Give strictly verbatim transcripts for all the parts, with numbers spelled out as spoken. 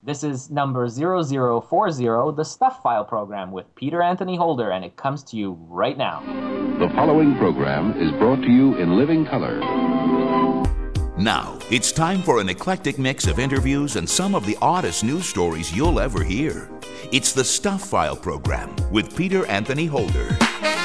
This is number zero zero four zero, the Stuff File program with Peter Anthony Holder, and it comes to you right now. The following program is brought to you in living color. Now, it's time for an eclectic mix of interviews and some of the oddest news stories you'll ever hear. It's the Stuff File program with Peter Anthony Holder.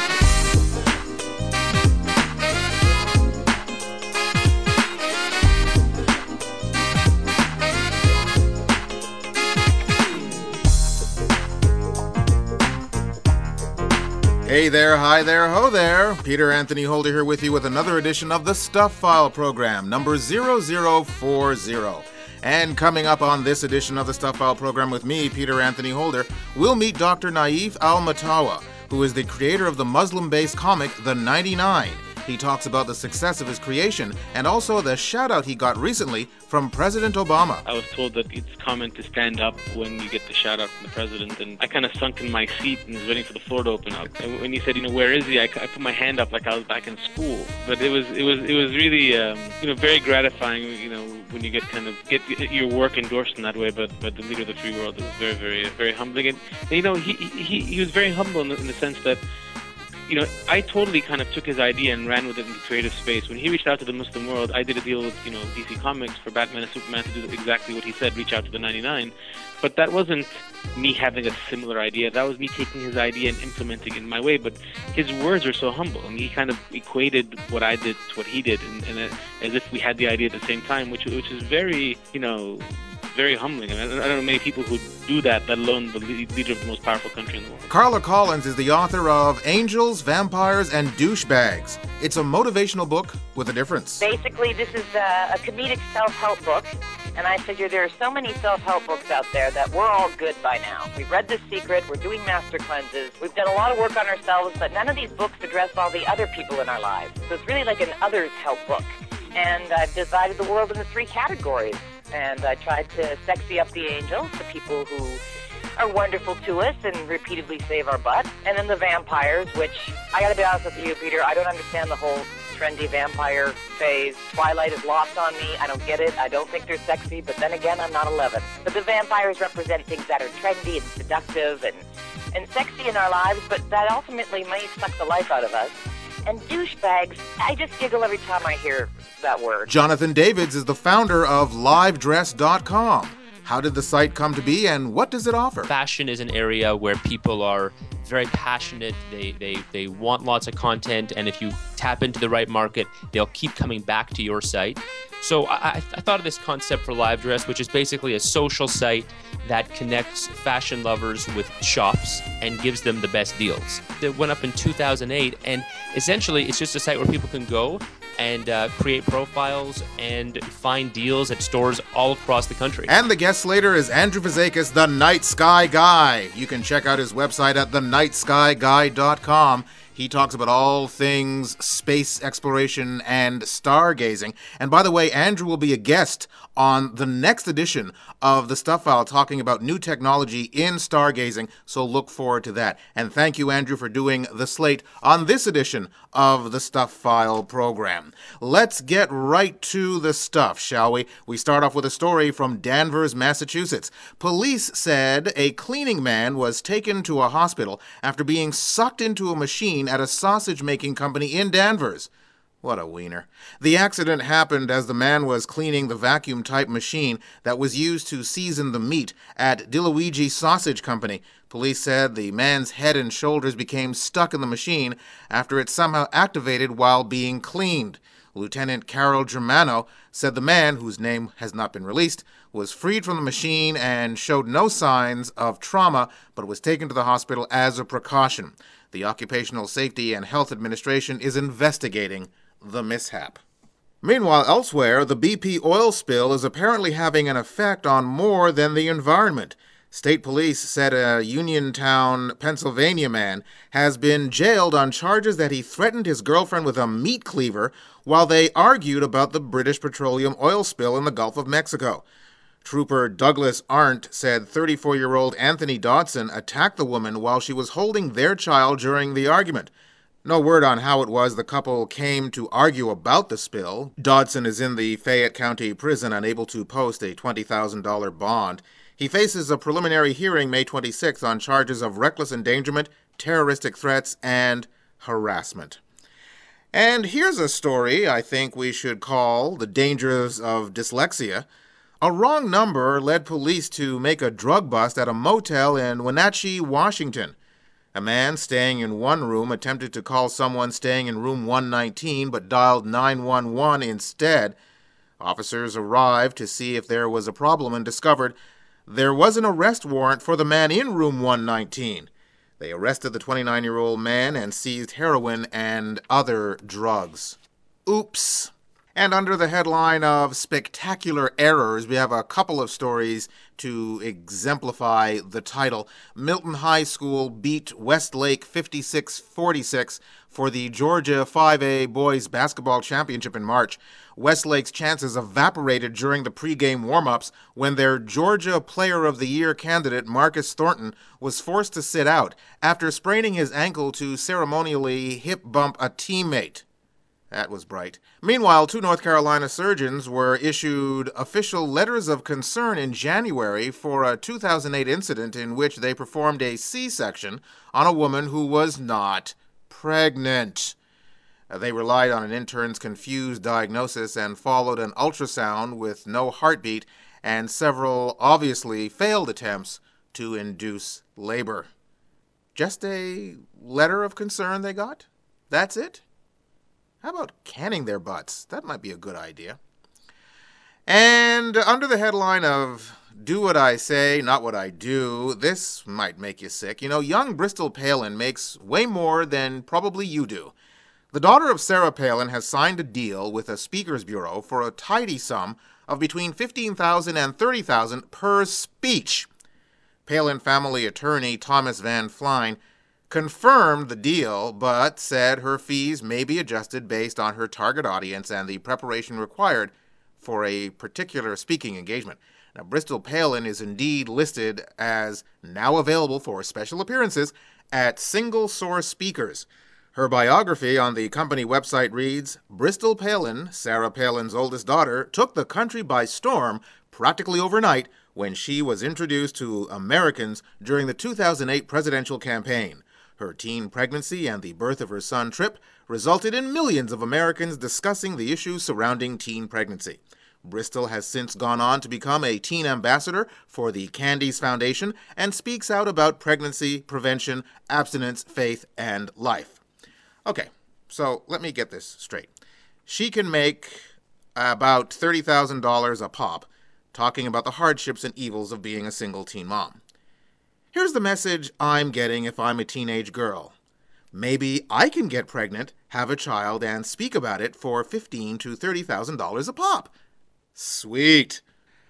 Hey there, hi there, ho there. Peter Anthony Holder here with you with another edition of the Stuff File program, number zero zero four zero. And coming up on this edition of the Stuff File program with me, Peter Anthony Holder, we'll meet Doctor Naif Al-Matawa, who is the creator of the Muslim-based comic The ninety-nine. He talks about the success of his creation and also the shout-out he got recently from President Obama. I was told that it's common to stand up when you get the shout-out from the president, and I kind of sunk in my seat and was waiting for the floor to open up. And when he said, you know, where is he, I, I put my hand up like I was back in school. But it was it was it was really um, you know very gratifying, you know, when you get kind of get your work endorsed in that way. But but the leader of the free world, it was very very very humbling. And, and you know he he he was very humble in the, in the sense that, you know, I totally kind of took his idea and ran with it in the creative space. When he reached out to the Muslim world, I did a deal with, you know, D C Comics for Batman and Superman to do exactly what he said, reach out to the ninety-nine. But that wasn't me having a similar idea. That was me taking his idea and implementing it in my way. But his words are so humble, and he kind of equated what I did to what he did, and, and uh, as if we had the idea at the same time, which which is very, you know, very humbling. I, mean, I don't know many people who do that, let alone the leader of the most powerful country in the world. Carla Collins is the author of Angels, Vampires, and Douchebags. It's a motivational book with a difference. Basically, this is a, a comedic self-help book, and I figure there are so many self-help books out there that we're all good by now. We've read The Secret, we're doing master cleanses, we've done a lot of work on ourselves, but none of these books address all the other people in our lives. So it's really like an others help book. And I've divided the world into three categories. And I tried to sexy up the angels, the people who are wonderful to us and repeatedly save our butt. And then the vampires, which, I gotta be honest with you, Peter, I don't understand the whole trendy vampire phase. Twilight is lost on me. I don't get it. I don't think they're sexy, but then again, I'm not eleven. But the vampires represent things that are trendy and seductive and, and sexy in our lives, but that ultimately may suck the life out of us. And douchebags, I just giggle every time I hear that word. Jonathan Davids is the founder of live dress dot com. How did the site come to be, and what does it offer? Fashion is an area where people are very passionate. They, they, they want lots of content, and if you tap into the right market, they'll keep coming back to your site. So I, I thought of this concept for Live Dress, which is basically a social site that connects fashion lovers with shops and gives them the best deals. It went up in two thousand eight, and essentially it's just a site where people can go and uh, create profiles and find deals at stores all across the country. And the guest slater is Andrew Fazakis, the Night Sky Guy. You can check out his website at the night sky guy dot com. He talks about all things space exploration and stargazing. And by the way, Andrew will be a guest on the next edition of The Stuff File, talking about new technology in stargazing, so look forward to that. And thank you, Andrew, for doing the slate on this edition of the Stuff File program. Let's get right to the stuff, shall we? We start off with a story from Danvers, Massachusetts. Police said a cleaning man was taken to a hospital after being sucked into a machine at a sausage-making company in Danvers. What a wiener. The accident happened as the man was cleaning the vacuum-type machine that was used to season the meat at DiLuigi Sausage Company. Police said the man's head and shoulders became stuck in the machine after it somehow activated while being cleaned. Lieutenant Carol Germano said the man, whose name has not been released, was freed from the machine and showed no signs of trauma, but was taken to the hospital as a precaution. The Occupational Safety and Health Administration is investigating the mishap. Meanwhile, elsewhere, the B P oil spill is apparently having an effect on more than the environment. State police said a Uniontown, Pennsylvania man has been jailed on charges that he threatened his girlfriend with a meat cleaver while they argued about the British petroleum oil spill in the Gulf of Mexico. Trooper Douglas Arndt said thirty-four-year-old Anthony Dodson attacked the woman while she was holding their child during the argument. No word on how it was the couple came to argue about the spill. Dodson is in the Fayette County prison, unable to post a twenty thousand dollars bond. He faces a preliminary hearing May twenty-sixth on charges of reckless endangerment, terroristic threats, and harassment. And here's a story I think we should call The Dangers of Dyslexia. A wrong number led police to make a drug bust at a motel in Wenatchee, Washington. A man staying in one room attempted to call someone staying in room one nineteen but dialed nine one one instead. Officers arrived to see if there was a problem and discovered there was an arrest warrant for the man in room one nineteen. They arrested the twenty-nine-year-old man and seized heroin and other drugs. Oops. And under the headline of Spectacular Errors, we have a couple of stories to exemplify the title. Milton High School beat Westlake fifty-six forty-six for the Georgia five A Boys Basketball Championship in March. Westlake's chances evaporated during the pregame warm-ups when their Georgia Player of the Year candidate, Marcus Thornton, was forced to sit out after spraining his ankle to ceremonially hip-bump a teammate. That was bright. Meanwhile, two North Carolina surgeons were issued official letters of concern in January for a two thousand eight incident in which they performed a C-section on a woman who was not pregnant. They relied on an intern's confused diagnosis and followed an ultrasound with no heartbeat and several obviously failed attempts to induce labor. Just a letter of concern they got? That's it? How about canning their butts? That might be a good idea. And under the headline of Do What I Say, Not What I Do, this might make you sick. You know, young Bristol Palin makes way more than probably you do. The daughter of Sarah Palin has signed a deal with a speakers bureau for a tidy sum of between fifteen thousand dollars and thirty thousand dollars per speech. Palin family attorney Thomas Van Flein confirmed the deal, but said her fees may be adjusted based on her target audience and the preparation required for a particular speaking engagement. Now, Bristol Palin is indeed listed as now available for special appearances at Single Source Speakers. Her biography on the company website reads, Bristol Palin, Sarah Palin's oldest daughter, took the country by storm practically overnight when she was introduced to Americans during the two thousand eight presidential campaign. Her teen pregnancy and the birth of her son, Trip, resulted in millions of Americans discussing the issues surrounding teen pregnancy. Bristol has since gone on to become a teen ambassador for the Candies Foundation and speaks out about pregnancy, prevention, abstinence, faith, and life. Okay, so let me get this straight. She can make about thirty thousand dollars a pop talking about the hardships and evils of being a single teen mom. Here's the message I'm getting if I'm a teenage girl. Maybe I can get pregnant, have a child, and speak about it for fifteen thousand to thirty thousand dollars a pop. Sweet.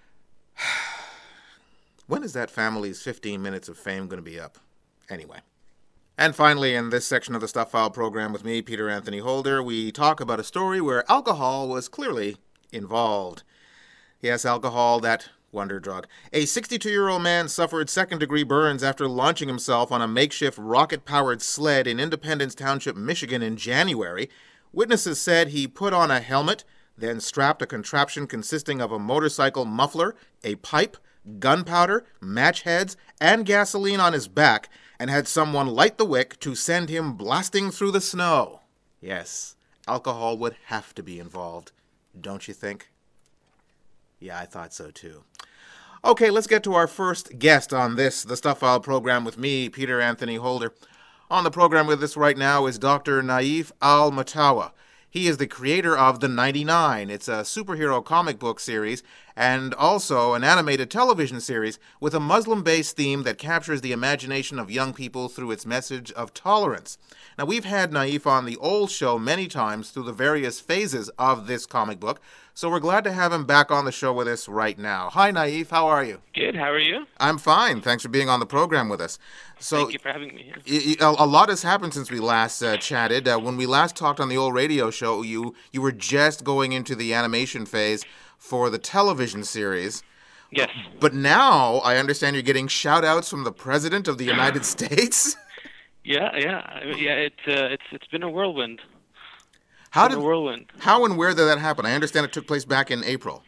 When is that family's fifteen minutes of fame going to be up? Anyway. And finally, in this section of the Stuff File program with me, Peter Anthony Holder, we talk about a story where alcohol was clearly involved. Yes, alcohol, that wonder drug. A sixty-two-year-old man suffered second-degree burns after launching himself on a makeshift rocket-powered sled in Independence Township, Michigan in January. Witnesses said he put on a helmet, then strapped a contraption consisting of a motorcycle muffler, a pipe, gunpowder, match heads, and gasoline on his back, and had someone light the wick to send him blasting through the snow. Yes, alcohol would have to be involved, don't you think? Yeah, I thought so too. Okay, let's get to our first guest on this, the Stuff File program with me, Peter Anthony Holder. On the program with us right now is Doctor Naif Al-Matawa. He is the creator of The ninety-nine. It's a superhero comic book series and also an animated television series with a Muslim-based theme that captures the imagination of young people through its message of tolerance. Now, we've had Naif on the old show many times through the various phases of this comic book, so we're glad to have him back on the show with us right now. Hi, Naif. How are you? Good. How are you? I'm fine. Thanks for being on the program with us. So, Thank you for having me. y- y- A lot has happened since we last uh, chatted. Uh, when we last talked on the old radio show, you, you were just going into the animation phase for the television series. Yes. But now I understand you're getting shout-outs from the President of the United States? Yeah, yeah, I mean, yeah. It's uh, it's it's been a whirlwind. How It's been did a whirlwind? how and where did that happen? I understand it took place back in April.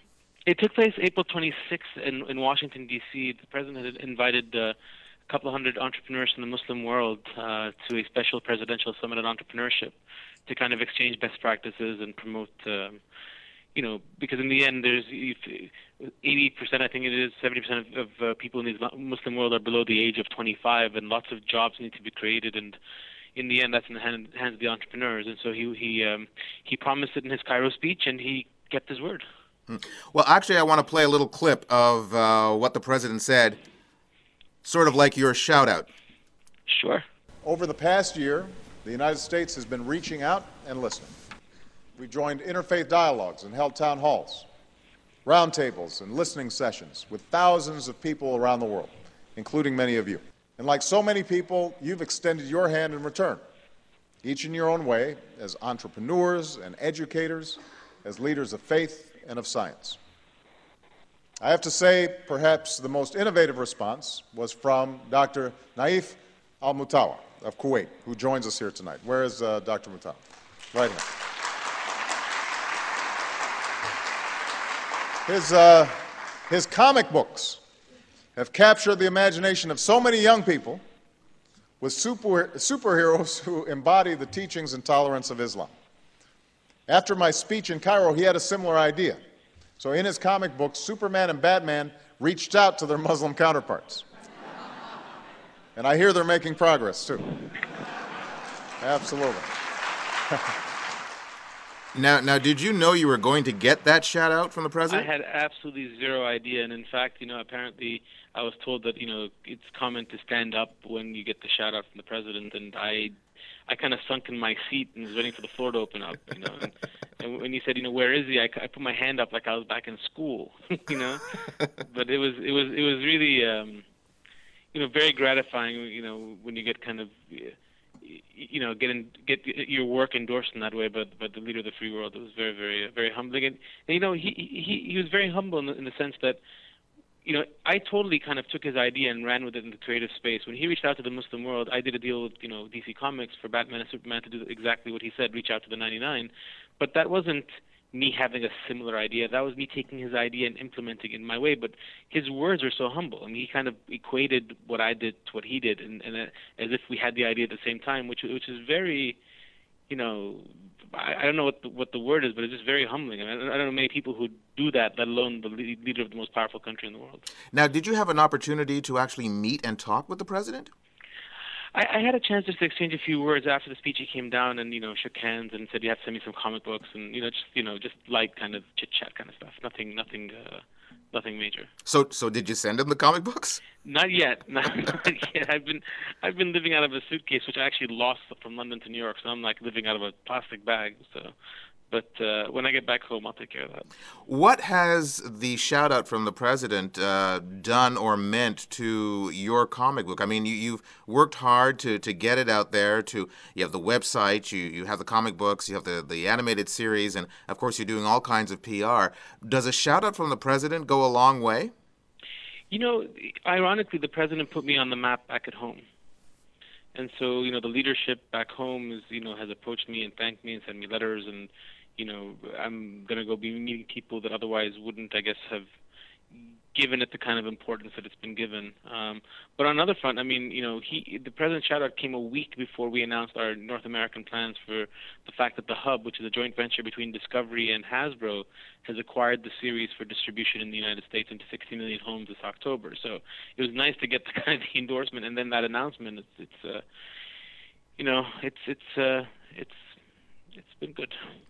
It took place April twenty-sixth in, in Washington, D C The president had invited uh, a couple of hundred entrepreneurs from the Muslim world uh, to a special presidential summit on entrepreneurship to kind of exchange best practices and promote, um, you know, because in the end, there's eighty percent, I think it is, seventy percent of, of uh, people in the Muslim world are below the age of twenty-five, and lots of jobs need to be created, and in the end, that's in the hand, hands of the entrepreneurs. And so he he um, he promised it in his Cairo speech, and he kept his word. Well, actually, I want to play a little clip of uh, what the president said, sort of like your shout-out. Sure. Over the past year, the United States has been reaching out and listening. We joined interfaith dialogues and held town halls, roundtables, and listening sessions with thousands of people around the world, including many of you. And like so many people, you've extended your hand in return, each in your own way, as entrepreneurs and educators, as leaders of faith and of science. I have to say, perhaps the most innovative response was from Doctor Naif Al-Mutawa of Kuwait, who joins us here tonight. Where is uh, Doctor Mutawa? Right here. His, uh, his comic books have captured the imagination of so many young people with super, superheroes who embody the teachings and tolerance of Islam. After my speech in Cairo, he had a similar idea. So in his comic books, Superman and Batman reached out to their Muslim counterparts. And I hear they're making progress, too. Absolutely. Now, now, did you know you were going to get that shout-out from the president? I had absolutely zero idea, and in fact, you know, apparently I was told that, you know, it's common to stand up when you get the shout-out from the president, and I I kind of sunk in my seat and was waiting for the floor to open up, you know. And, and when he said, you know, where is he? I, I put my hand up like I was back in school, you know. But it was it was it was really, um, you know, very gratifying, you know, when you get kind of, you know, get in, get your work endorsed in that way. But but the leader of the free world, it was very very very humbling, and, and you know, he he he was very humble in the, in the sense that, you know, I totally kind of took his idea and ran with it in the creative space. When he reached out to the Muslim world, I did a deal with, you know, D C Comics for Batman and Superman to do exactly what he said, reach out to the ninety-nine. But that wasn't me having a similar idea. That was me taking his idea and implementing it in my way. But his words are so humble. I mean, he kind of equated what I did to what he did, and, and uh, as if we had the idea at the same time, which which is very, you know, I, I don't know what the, what the word is, but it's just very humbling. I, mean, I don't know many people who do that, let alone the leader of the most powerful country in the world. Now, did you have an opportunity to actually meet and talk with the president? I, I had a chance just to exchange a few words after the speech. He came down and, you know, shook hands and said, "You have to send me some comic books," and, you know, just you know, just light kind of chit chat kind of stuff. Nothing, nothing, uh, nothing major. So, so did you send him the comic books? Not yet. Not, not yet. I've been, I've been living out of a suitcase, which I actually lost from London to New York. So I'm like living out of a plastic bag. So, but uh, when I get back home, I'll take care of that. What has the shout out from the president uh, done or meant to your comic book? I mean, you, you've worked hard to, to get it out there. To you have the website, you, you have the comic books, you have the, the animated series, and of course you're doing all kinds of P R. Does a shout out from the president go a long way? You know, ironically, the president put me on the map back at home. And so, you know, the leadership back home is, you know, has approached me and thanked me and sent me letters, and, you know, I'm going to go be meeting people that otherwise wouldn't, I guess, have given it the kind of importance that it's been given. Um, but on another front, I mean, you know, he, the president's shout-out came a week before we announced our North American plans for the fact that the Hub, which is a joint venture between Discovery and Hasbro, has acquired the series for distribution in the United States into sixty million homes this October. So it was nice to get the kind of the endorsement, and then that announcement. It's, it's uh, you know, it's it's uh, it's. It's been good.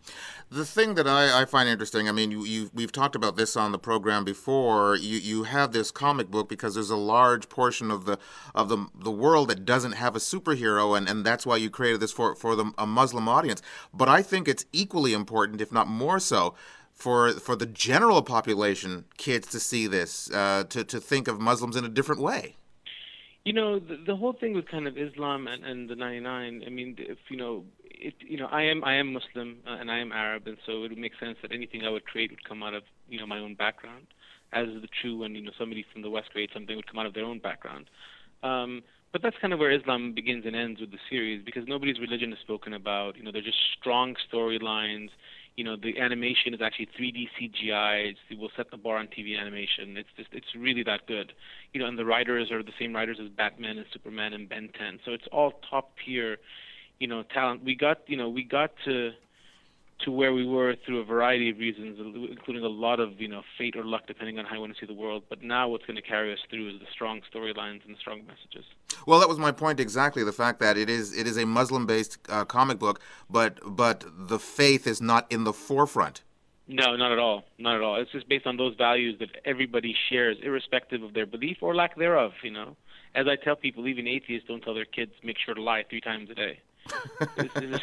The thing that I, I find interesting, I mean, you, you, we've talked about this on the program before. You, you have this comic book because there's a large portion of the of the the world that doesn't have a superhero, and, and that's why you created this for for the, a Muslim audience. But I think it's equally important, if not more so, for for the general population, kids to see this, uh, to to think of Muslims in a different way. You know, the, the whole thing with kind of Islam and, and the ninety-nine. I mean, if you know. It, you know, I am I am Muslim uh, and I am Arab, and so it would make sense that anything I would create would come out of, you know, my own background, as is the true when, you know, somebody from the West creates something, would come out of their own background. Um, but that's kind of where Islam begins and ends with the series, because nobody's religion is spoken about. You know, they're just strong storylines. You know, the animation is actually three D C G I. It's, it will set the bar on T V animation. It's just, it's really that good. You know, and the writers are the same writers as Batman and Superman and Ben ten. So it's all top tier, you know, talent. We got, you know, we got to to where we were through a variety of reasons, including a lot of, you know, fate or luck, depending on how you want to see the world. But now what's going to carry us through is the strong storylines and the strong messages. Well, that was my point exactly, the fact that it is it is a Muslim-based uh, comic book, but but the faith is not in the forefront. No, not at all. Not at all. It's just based on those values that everybody shares, irrespective of their belief or lack thereof, you know. As I tell people, even atheists don't tell their kids, make sure to lie three times a day. This is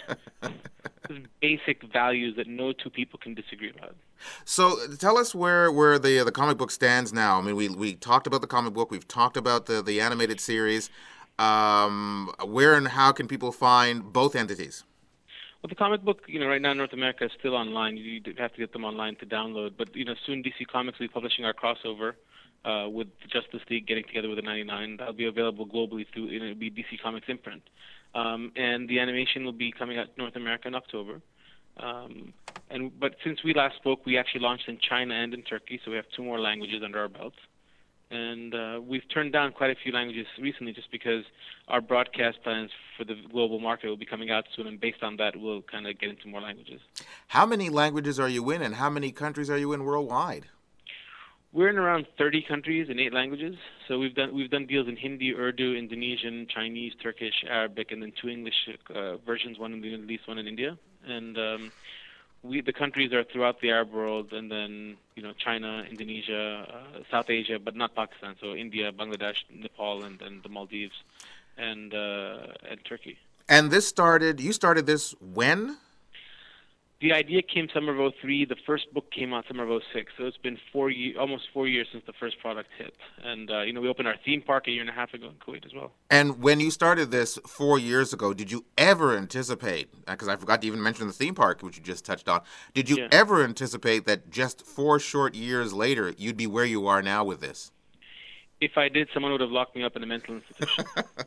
basic values that no two people can disagree about. So tell us where, where the the comic book stands now. I mean, we we talked about the comic book. We've talked about the, the animated series. Um, where and how can people find both entities? Well, the comic book, you know, right now in North America is still online. You have to get them online to download. But, you know, soon D C Comics will be publishing our crossover uh, with Justice League getting together with the ninety-nine. That'll be available globally through, you know, it'll be D C Comics imprint. Um, and the animation will be coming out in North America in October. Um, and but since we last spoke, we actually launched in China and in Turkey, so we have two more languages under our belts. And uh, we've turned down quite a few languages recently just because our broadcast plans for the global market will be coming out soon, and based on that, we'll kind of get into more languages. How many languages are you in, and how many countries are you in worldwide? We're in around thirty countries in eight languages. So we've done we've done deals in Hindi, Urdu, Indonesian, Chinese, Turkish, Arabic, and then two English uh, versions, one in the Middle East, one in India. And um, we the countries are throughout the Arab world, and then you know China, Indonesia, uh, South Asia, but not Pakistan. So India, Bangladesh, Nepal, and, and the Maldives, and uh, and Turkey. And this started. You started this when? The idea came summer of oh three. The first book came out summer of oh six. So it's been four years, almost four years since the first product hit. And, uh, you know, we opened our theme park a year and a half ago in Kuwait as well. And when you started this four years ago, did you ever anticipate, because I forgot to even mention the theme park, which you just touched on, did you Yeah. ever anticipate that just four short years later, you'd be where you are now with this? If I did, someone would have locked me up in a mental institution.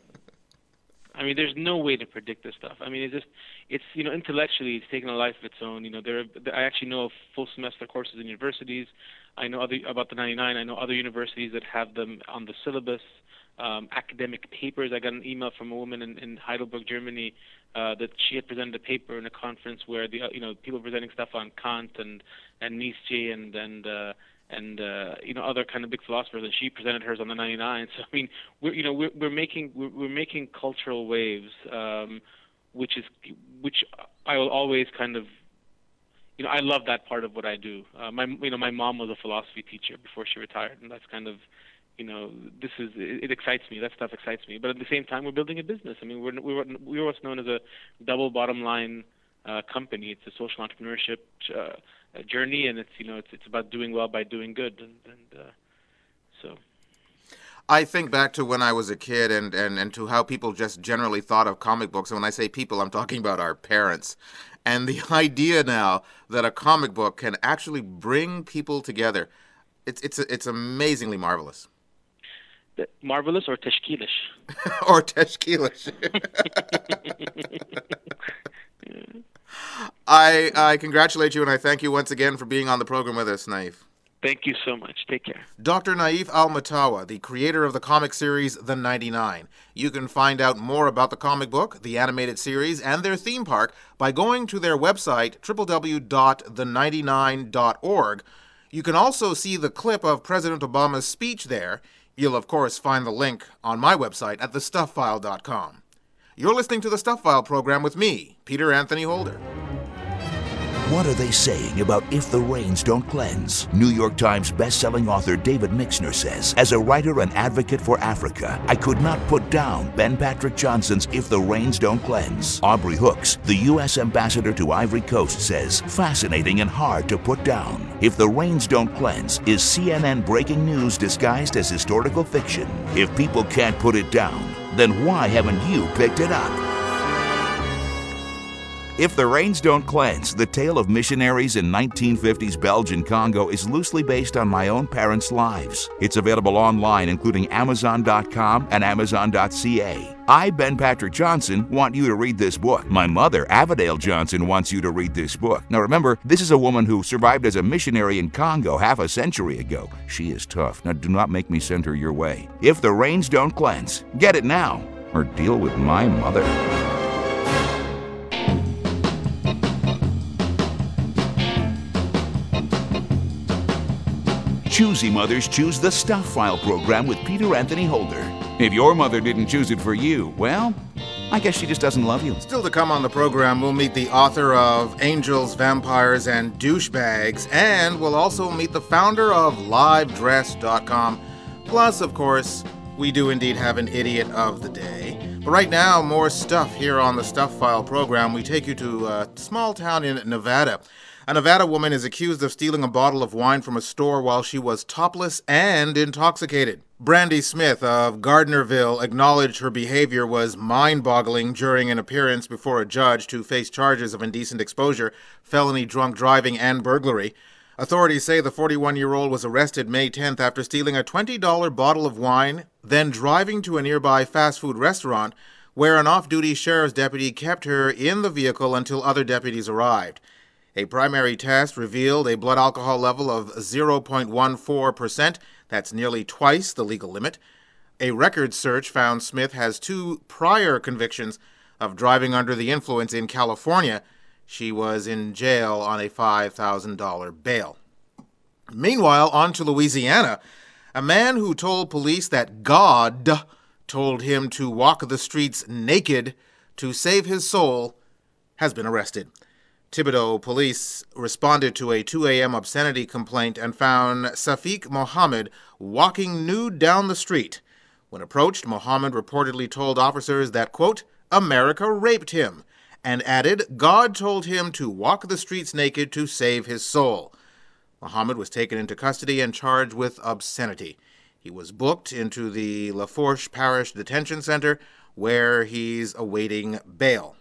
I mean, there's no way to predict this stuff. I mean, it's just, it's, you know, intellectually, it's taken a life of its own. You know, there, are, I actually know of full semester courses in universities. I know other, about the ninety-nine. I know other universities that have them on the syllabus. Um, academic papers. I got an email from a woman in, in Heidelberg, Germany, uh, that she had presented a paper in a conference where the, uh, you know, people presenting stuff on Kant and and Nietzsche and and uh, and uh, you know other kind of big philosophers, and she presented hers on the ninety-nine. So I mean, we're you know we're we're making we're, we're making cultural waves, um, which is which I will always kind of, you know, I love that part of what I do. Uh, my you know my mom was a philosophy teacher before she retired, and that's kind of, you know, this is it, it excites me. That stuff excites me. But at the same time, we're building a business. I mean, we're we're we're what's known as a double bottom line uh, company. It's a social entrepreneurship uh, journey, and it's you know it's it's about doing well by doing good, and, and uh, so. I think back to when I was a kid and, and, and to how people just generally thought of comic books. And when I say people, I'm talking about our parents. And the idea now that a comic book can actually bring people together, it's it's it's amazingly marvelous. Marvelous or tashkilish? Or tashkilish. I I congratulate you, and I thank you once again for being on the program with us, Naif. Thank you so much. Take care. Doctor Naif Al-Matawa, the creator of the comic series The ninety-nine. You can find out more about the comic book, the animated series, and their theme park by going to their website, w w w dot the ninety-nine dot org. You can also see the clip of President Obama's speech there. You'll, of course, find the link on my website at the stuff file dot com. You're listening to the Stuff File program with me, Peter Anthony Holder. What are they saying about If the Rains Don't Cleanse? New York Times best-selling author David Mixner says, as a writer and advocate for Africa, I could not put down Ben Patrick Johnson's If the Rains Don't Cleanse. Aubrey Hooks, the U S ambassador to Ivory Coast, says, fascinating and hard to put down. If the Rains Don't Cleanse is C N N breaking news disguised as historical fiction. If people can't put it down, then why haven't you picked it up? If the Rains Don't Cleanse, the tale of missionaries in nineteen fifties Belgian Congo, is loosely based on my own parents' lives. It's available online, including Amazon dot com and Amazon dot c a. I, Ben Patrick Johnson, want you to read this book. My mother, Avadale Johnson, wants you to read this book. Now remember, this is a woman who survived as a missionary in Congo half a century ago. She is tough. Now do not make me send her your way. If the Rains Don't Cleanse, get it now, or deal with my mother. Choosy mothers choose the Stuff File program with Peter Anthony Holder. If your mother didn't choose it for you, well, I guess she just doesn't love you. Still to come on the program, we'll meet the author of Angels, Vampires, and Douchebags, and we'll also meet the founder of live dress dot com. Plus, of course, we do indeed have an idiot of the day. But right now, more stuff here on the Stuff File program. We take you to a small town in Nevada. A Nevada woman is accused of stealing a bottle of wine from a store while she was topless and intoxicated. Brandy Smith of Gardnerville acknowledged her behavior was mind-boggling during an appearance before a judge to face charges of indecent exposure, felony drunk driving, and burglary. Authorities say the forty-one-year-old was arrested May tenth after stealing a twenty dollar bottle of wine, then driving to a nearby fast food restaurant where an off-duty sheriff's deputy kept her in the vehicle until other deputies arrived. A primary test revealed a blood alcohol level of zero point one four percent. That's nearly twice the legal limit. A record search found Smith has two prior convictions of driving under the influence in California. She was in jail on a five thousand dollars bail. Meanwhile, on to Louisiana. A man who told police that God told him to walk the streets naked to save his soul has been arrested. Thibodaux police responded to a two a.m. obscenity complaint and found Safiq Mohammed walking nude down the street. When approached, Mohammed reportedly told officers that, quote, America raped him, and added God told him to walk the streets naked to save his soul. Mohammed was taken into custody and charged with obscenity. He was booked into the Lafourche Parish Detention Center, where he's awaiting bail.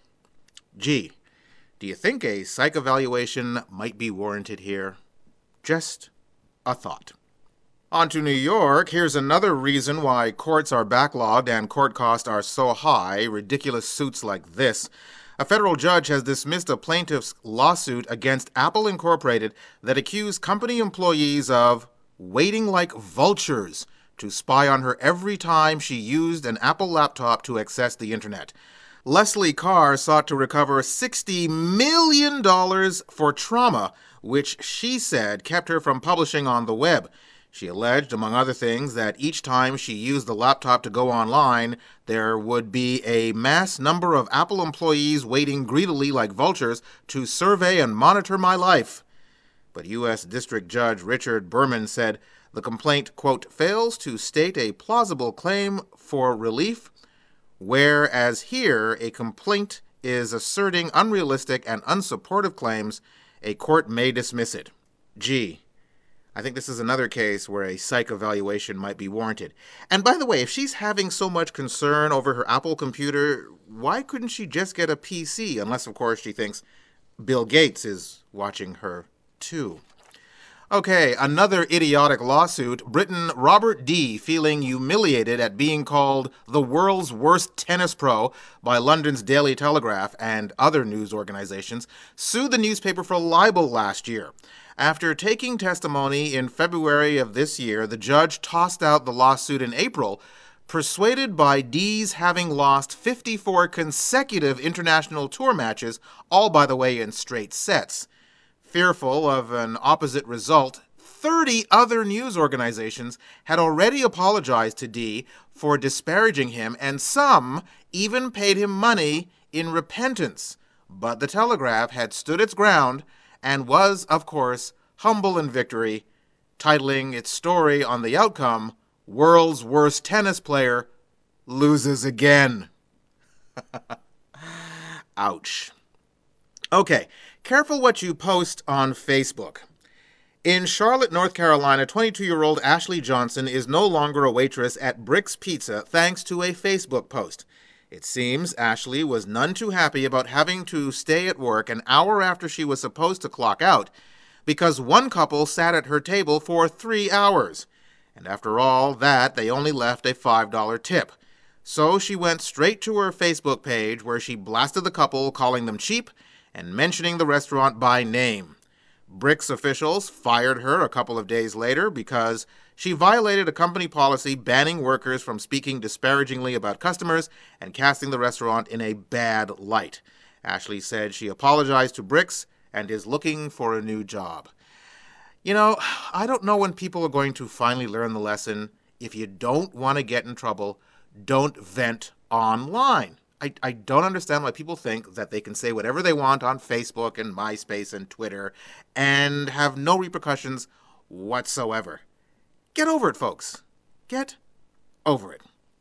Gee. Do you think a psych evaluation might be warranted here? Just a thought. On to New York. Here's another reason why courts are backlogged and court costs are so high, ridiculous suits like this. A federal judge has dismissed a plaintiff's lawsuit against Apple Incorporated that accused company employees of waiting like vultures to spy on her every time she used an Apple laptop to access the internet. Leslie Carr sought to recover sixty million dollars for trauma, which she said kept her from publishing on the web. She alleged, among other things, that each time she used the laptop to go online, there would be a mass number of Apple employees waiting greedily like vultures to survey and monitor my life. But U S District Judge Richard Berman said the complaint, quote, fails to state a plausible claim for relief, whereas here a complaint is asserting unrealistic and unsupportive claims, a court may dismiss it. Gee, I think this is another case where a psych evaluation might be warranted. And by the way, if she's having so much concern over her Apple computer, why couldn't she just get a P C? Unless, of course, she thinks Bill Gates is watching her too. Okay, another idiotic lawsuit. Briton Robert D., feeling humiliated at being called the world's worst tennis pro by London's Daily Telegraph and other news organizations, sued the newspaper for libel last year. After taking testimony in February of this year, the judge tossed out the lawsuit in April, persuaded by D's having lost fifty-four consecutive international tour matches, all, by the way, in straight sets. Fearful of an opposite result, thirty other news organizations had already apologized to D for disparaging him, and some even paid him money in repentance. But the Telegraph had stood its ground and was, of course, humble in victory, titling its story on the outcome, World's Worst Tennis Player Loses Again. Ouch. Okay, careful what you post on Facebook. In Charlotte, North Carolina, twenty-two-year-old Ashley Johnson is no longer a waitress at Brick's Pizza thanks to a Facebook post. It seems Ashley was none too happy about having to stay at work an hour after she was supposed to clock out because one couple sat at her table for three hours. And after all that, they only left a five dollar tip. So she went straight to her Facebook page where she blasted the couple, calling them cheap and mentioning the restaurant by name. Brix officials fired her a couple of days later because she violated a company policy banning workers from speaking disparagingly about customers and casting the restaurant in a bad light. Ashley said she apologized to Brix and is looking for a new job. You know, I don't know when people are going to finally learn the lesson. If you don't want to get in trouble, don't vent online. I, I don't understand why people think that they can say whatever they want on Facebook and MySpace and Twitter and have no repercussions whatsoever. Get over it, folks. Get over it.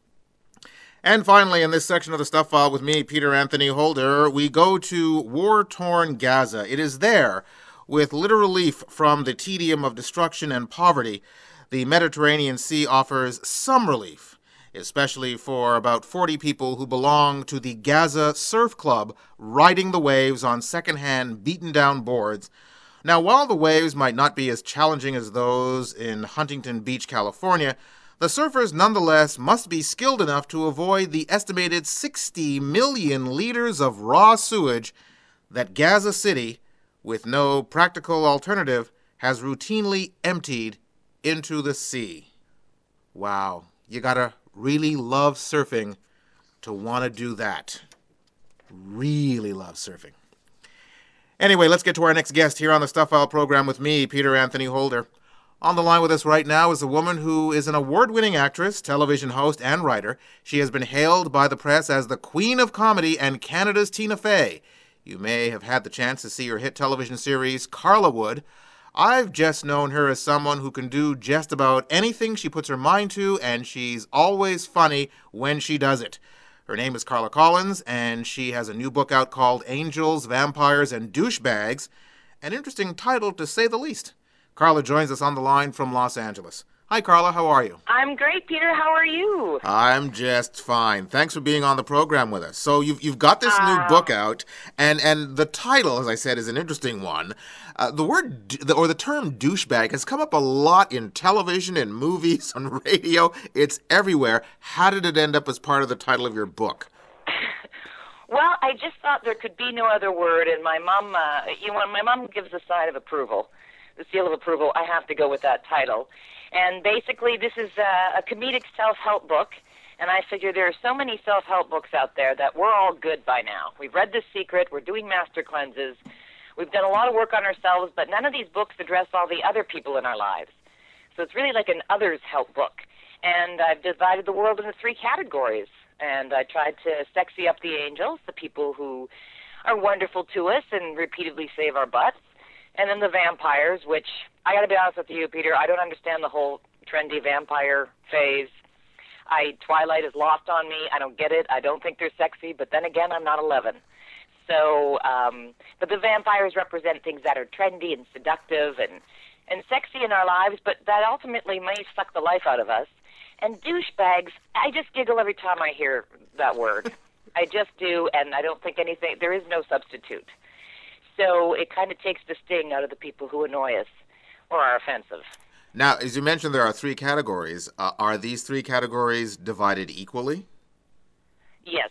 And finally, in this section of the Stuff File with me, Peter Anthony Holder, we go to war-torn Gaza. It is there, with little relief from the tedium of destruction and poverty, the Mediterranean Sea offers some relief, especially for about forty people who belong to the Gaza Surf Club, riding the waves on second-hand, beaten-down boards. Now, while the waves might not be as challenging as those in Huntington Beach, California, the surfers nonetheless must be skilled enough to avoid the estimated sixty million liters of raw sewage that Gaza City, with no practical alternative, has routinely emptied into the sea. Wow, you gotta really love surfing to want to do that. Really love surfing. Anyway, let's get to our next guest here on the Stuff File program with me, Peter Anthony Holder. On the line with us right now is a woman who is an award-winning actress, television host, and writer. She has been hailed by the press as the Queen of Comedy and Canada's Tina Fey. You may have had the chance to see her hit television series, Carla Wood. I've just known her as someone who can do just about anything she puts her mind to, and she's always funny when she does it. Her name is Carla Collins, and she has a new book out called Angels, Vampires, and Douchebags. An interesting title, to say the least. Carla joins us on the line from Los Angeles. Hi, Carla. How are you? I'm great, Peter. How are you? I'm just fine. Thanks for being on the program with us. So you've you've got this uh, new book out, and, and the title, as I said, is an interesting one. Uh, the word, or the term douchebag has come up a lot in television, in movies, on radio. It's everywhere. How did it end up as part of the title of your book? Well, I just thought there could be no other word, and my mom, uh, you know, when my mom gives a sign of approval, the seal of approval, I have to go with that title. And basically, this is a, a comedic self-help book, and I figure there are so many self-help books out there that we're all good by now. We've read The Secret, we're doing master cleanses, we've done a lot of work on ourselves, but none of these books address all the other people in our lives. So it's really like an others help book. And I've divided the world into three categories, and I tried to sexy up the angels, the people who are wonderful to us and repeatedly save our butts. And then the vampires, which, I got to be honest with you, Peter, I don't understand the whole trendy vampire phase. I Twilight is lost on me. I don't get it. I don't think they're sexy, but then again, I'm not eleven. So, um, but the vampires represent things that are trendy and seductive and, and sexy in our lives, but that ultimately may suck the life out of us. And douchebags, I just giggle every time I hear that word. I just do, and I don't think anything, there is no substitute. So it kind of takes the sting out of the people who annoy us or are offensive. Now, as you mentioned, there are three categories. Uh, are these three categories divided equally? Yes.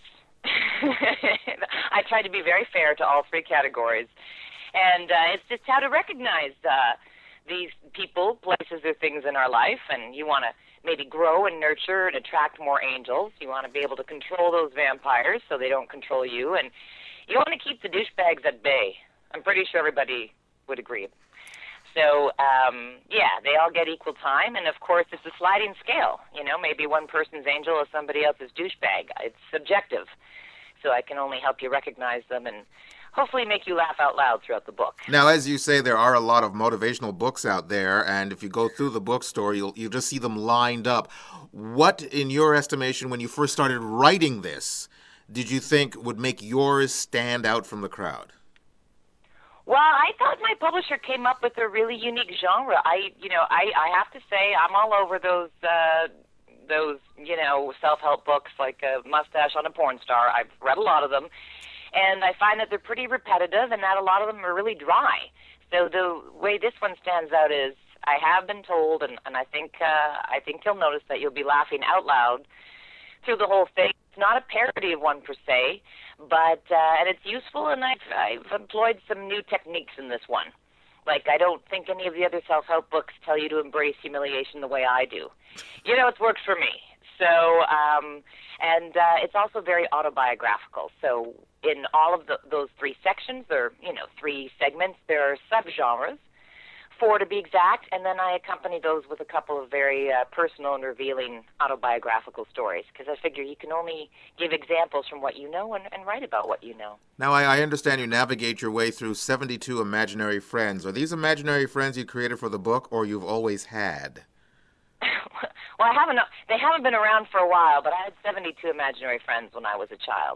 I try to be very fair to all three categories. And uh, it's just how to recognize uh, these people, places, or things in our life. And you want to maybe grow and nurture and attract more angels. You want to be able to control those vampires so they don't control you. And you want to keep the douchebags at bay. I'm pretty sure everybody would agree. So, um, yeah, they all get equal time, and of course it's a sliding scale. You know, maybe one person's angel is somebody else's douchebag. It's subjective. So I can only help you recognize them and hopefully make you laugh out loud throughout the book. Now, as you say, there are a lot of motivational books out there, and if you go through the bookstore, you'll, you'll just see them lined up. What, in your estimation, when you first started writing this, did you think would make yours stand out from the crowd? Well, I thought my publisher came up with a really unique genre. I, you know, I, I have to say I'm all over those, uh, those, you know, self-help books like a Mustache on a Porn Star. I've read a lot of them, and I find that they're pretty repetitive and that a lot of them are really dry. So the way this one stands out is I have been told, and, and I think uh, I think you'll notice that you'll be laughing out loud, through the whole thing. It's not a parody of one per se, but uh, and it's useful, and I've, I've employed some new techniques in this one. Like, I don't think any of the other self-help books tell you to embrace humiliation the way I do. You know, it's worked for me. So, um, and uh, it's also very autobiographical. So in all of the, those three sections, or, you know, three segments, there are subgenres, four to be exact, and then I accompany those with a couple of very uh, personal and revealing autobiographical stories, because I figure you can only give examples from what you know and, and write about what you know. Now, I, I understand you navigate your way through seventy-two imaginary friends. Are these imaginary friends you created for the book, or you've always had? Well, I haven't. They haven't been around for a while, but I had seventy-two imaginary friends when I was a child.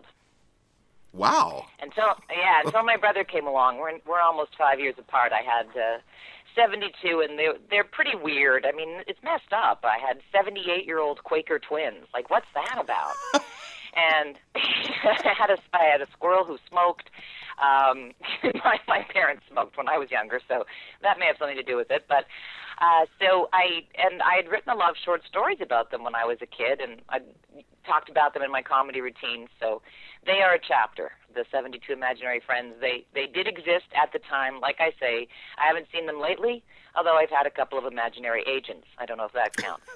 Wow. Until yeah, until my brother came along. We're we're almost five years apart. I had uh, seventy-two, and they they're pretty weird. I mean, it's messed up. I had seventy-eight-year-old Quaker twins. Like, what's that about? And I had a I had a squirrel who smoked. Um, my my parents smoked when I was younger, so that may have something to do with it. But uh, so I and I had written a lot of short stories about them when I was a kid, and I talked about them in my comedy routine. So they are a chapter. The seventy-two imaginary friends. They they did exist at the time. Like I say, I haven't seen them lately, although I've had a couple of imaginary agents. I don't know if that counts.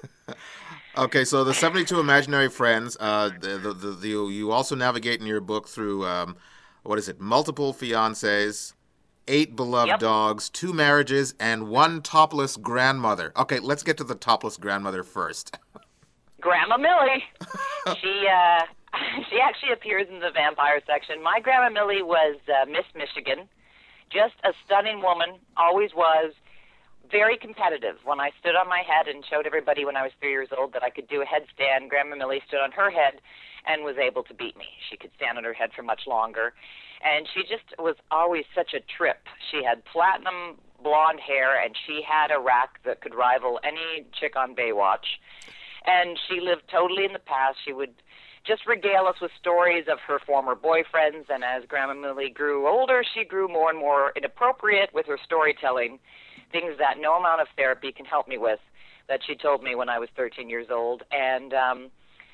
Okay, so the seventy-two imaginary friends. Uh, the, the, the, the you also navigate in your book through. Um, What is it? Multiple fiancés, eight beloved Yep. dogs, two marriages, and one topless grandmother. Okay, let's get to the topless grandmother first. Grandma Millie. she uh, she actually appears in the vampire section. My Grandma Millie was uh, Miss Michigan, just a stunning woman, always was. Very competitive. When I stood on my head and showed everybody when I was three years old that I could do a headstand, Grandma Millie stood on her head and was able to beat me. She could stand on her head for much longer. And she just was always such a trip. She had platinum blonde hair, and she had a rack that could rival any chick on Baywatch. And she lived totally in the past. She would just regale us with stories of her former boyfriends, and as Grandma Millie grew older, she grew more and more inappropriate with her storytelling, things that no amount of therapy can help me with, that she told me when I was thirteen years old. And um,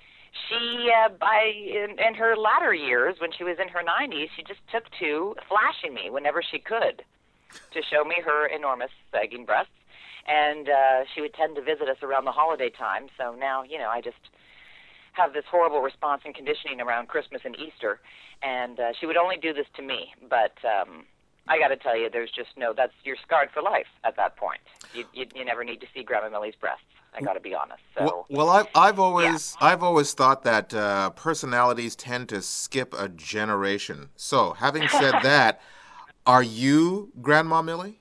she, uh, by in, in her latter years, when she was in her nineties, she just took to flashing me whenever she could to show me her enormous sagging breasts. And uh, she would tend to visit us around the holiday time. So now, you know, I just have this horrible response and conditioning around Christmas and Easter. And uh, she would only do this to me. But um, I got to tell you, there's just no, that's, you're scarred for life at that point. You, you, you never need to see Grandma Millie's breasts. I got to be honest. So, well, well, I've, I've always yeah. I've always thought that uh, personalities tend to skip a generation. So, having said that, are you Grandma Millie?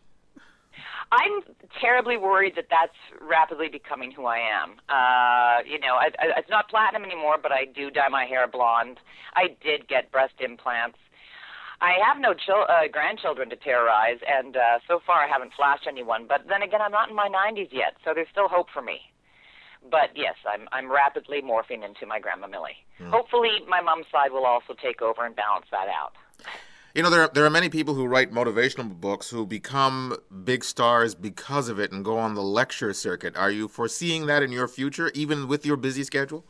I'm terribly worried that that's rapidly becoming who I am. Uh, you know, I, I, it's not platinum anymore, but I do dye my hair blonde. I did get breast implants. I have no chil- uh, grandchildren to terrorize, and uh, so far I haven't flashed anyone. But then again, I'm not in my nineties yet, so there's still hope for me. But yes, I'm I'm rapidly morphing into my Grandma Millie. Mm. Hopefully, my mom's side will also take over and balance that out. You know, there are, there are many people who write motivational books who become big stars because of it and go on the lecture circuit. Are you foreseeing that in your future, even with your busy schedule?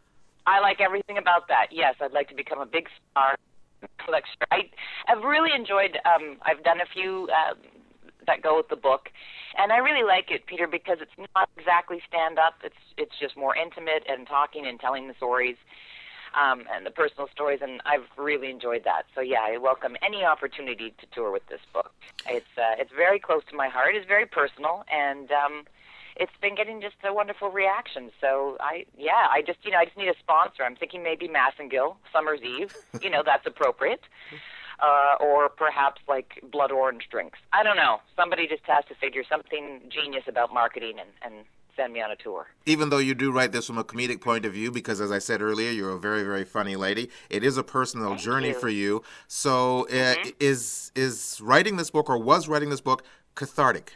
I like everything about that. Yes, I'd like to become a big star lecturer. I, I've really enjoyed, um, I've done a few uh, that go with the book, and I really like it, Peter, because it's not exactly stand-up. It's, it's just more intimate and talking and telling the stories. Um, and the personal stories, and I've really enjoyed that. So yeah, I welcome any opportunity to tour with this book. It's uh, it's very close to my heart. It's very personal, and um, it's been getting just a wonderful reaction. So I yeah, I just you know I just need a sponsor. I'm thinking maybe Massengill, Summer's Eve. You know, that's appropriate. Uh, or perhaps like blood orange drinks. I don't know. Somebody just has to figure something genius about marketing and. and send me on a tour. Even though you do write this from a comedic point of view, because as I said earlier, you're a very, very funny lady. It is a personal Thank journey you. for you. So uh, Mm-hmm. is is writing this book, or was writing this book, cathartic?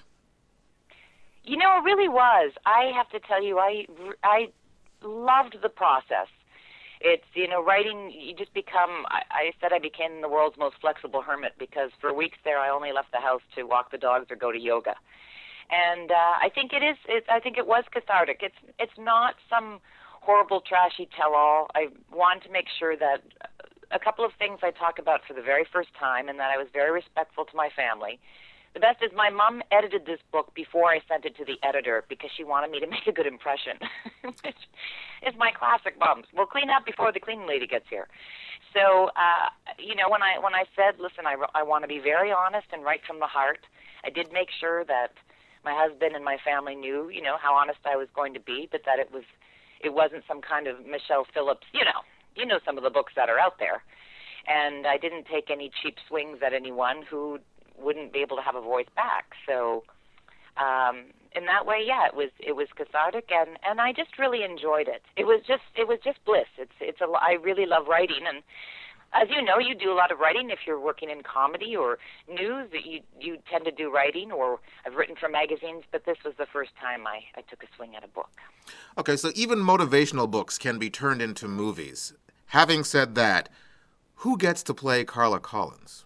You know, it really was. I have to tell you, I, I loved the process. It's, you know, writing, you just become, I, I said I became the world's most flexible hermit, because for weeks there I only left the house to walk the dogs or go to yoga. And uh, I think it is. It, I think it was cathartic. It's it's not some horrible, trashy tell-all. I want to make sure that a couple of things I talk about for the very first time, and that I was very respectful to my family. The best is my mom edited this book before I sent it to the editor because she wanted me to make a good impression. It's my classic moms. We'll clean up before the cleaning lady gets here. So, uh, you know, when I when I said, listen, I, I want to be very honest and right from the heart, I did make sure that my husband and my family knew, you know, how honest I was going to be, but that it was it wasn't some kind of Michelle Phillips, you know, you know some of the books that are out there. And I didn't take any cheap swings at anyone who wouldn't be able to have a voice back. So um, in that way, yeah, it was it was cathartic, and, and I just really enjoyed it. It was just it was just bliss. It's it's a I really love writing, and as you know, you do a lot of writing if you're working in comedy or news. That you you tend to do writing, or I've written for magazines, but this was the first time I, I took a swing at a book. Okay, so even motivational books can be turned into movies. Having said that, who gets to play Carla Collins?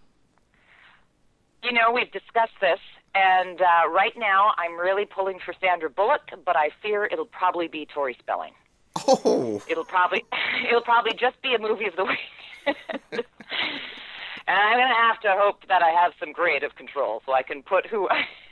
You know, we've discussed this, and uh, right now I'm really pulling for Sandra Bullock, but I fear it'll probably be Tori Spelling. Oh, it'll probably it'll probably just be a movie of the week, and I'm gonna have to hope that I have some creative control so I can put who.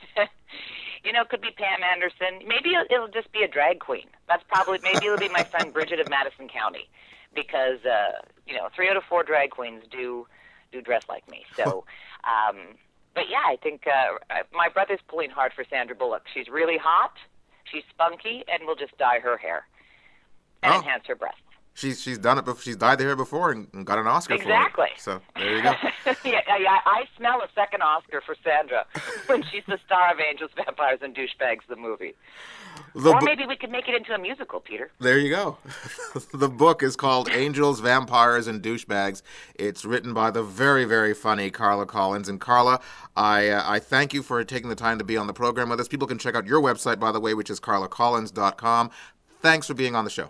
You know, it could be Pam Anderson. Maybe it'll, it'll just be a drag queen. That's probably maybe it'll be my friend Bridget of Madison County, because uh, you know, three out of four drag queens do do dress like me. So. Um, But yeah, I think uh, my brother's pulling hard for Sandra Bullock. She's really hot, she's spunky, and we'll just dye her hair and oh. enhance her breasts. She's she's done it before. She's dyed the hair before and, and got an Oscar exactly. for it. So there you go. yeah, yeah, I smell a second Oscar for Sandra when she's the star of Angels, Vampires, and Douchebags, the movie. The or maybe we could make it into a musical, Peter. There you go. The book is called Angels, Vampires, and Douchebags. It's written by the very, very funny Carla Collins. And Carla, I uh, I thank you for taking the time to be on the program with us. People can check out your website, by the way, which is carla collins dot com. Thanks for being on the show.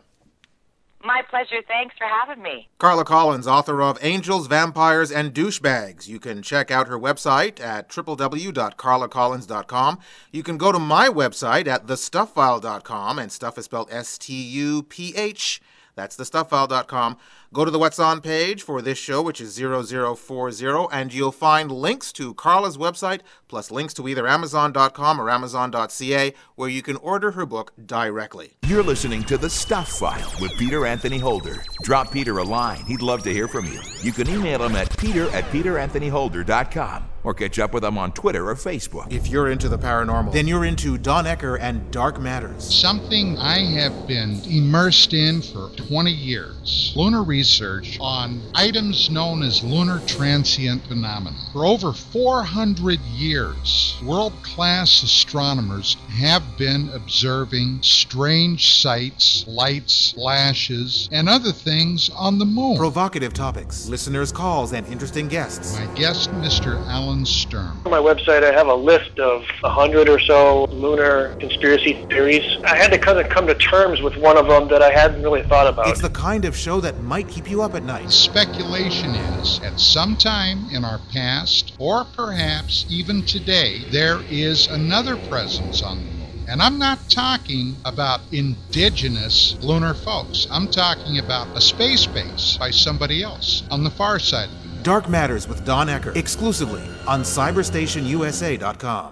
My pleasure. Thanks for having me. Carla Collins, author of Angels, Vampires, and Douchebags. You can check out her website at w w w dot carla collins dot com. You can go to my website at the stuff file dot com, and stuff is spelled S T U P H. That's the stuff file dot com. Go to the What's On page for this show, which is zero zero four zero, and you'll find links to Carla's website, plus links to either amazon dot com or amazon dot c a, where you can order her book directly. You're listening to The Stuff File with Peter Anthony Holder. Drop Peter a line. He'd love to hear from you. You can email him at peter at peter anthony holder dot com or catch up with him on Twitter or Facebook. If you're into the paranormal, then you're into Don Ecker and Dark Matters. Something I have been immersed in for twenty years. Lunar research on items known as lunar transient phenomena. For over four hundred years, world-class astronomers have been observing strange sights, lights, flashes, and other things on the moon. Provocative topics, listeners' calls, and interesting guests. My guest, Mister Alan Stern. On my website, I have a list of a hundred or so lunar conspiracy theories. I had to kind of come to terms with one of them that I hadn't really thought about. It's the kind of show that might keep you up at night. Speculation is, at some time in our past, or perhaps even today, there is another presence on the moon. And I'm not talking about indigenous lunar folks. I'm talking about a space base by somebody else on the far side of the moon. Dark Matters with Don Ecker, exclusively on cyber station u s a dot com.